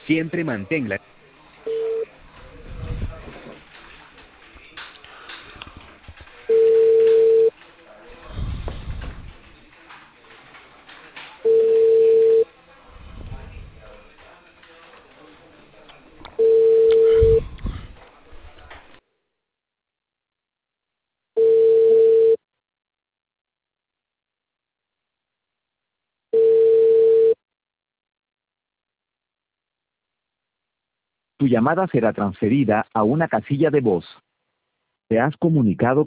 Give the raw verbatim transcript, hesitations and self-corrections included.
Siempre manténla. Tu llamada será transferida a una casilla de voz. Te has comunicado